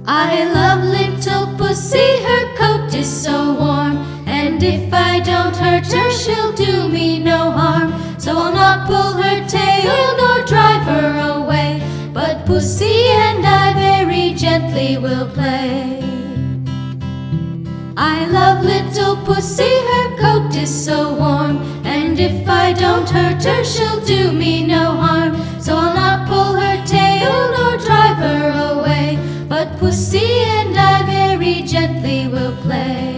I love little Pussy, her coat is so warm, and if I don't hurt her, she'll do me no harm. So I'll not pull her tail nor drive her away, but Pussy and I very gently will play. I love little Pussy, her coat is so warm, and if I don't hurt her, she'll do me no harm. So I'll not pull her tail nor drive her away, but Pussy and I very gently will play.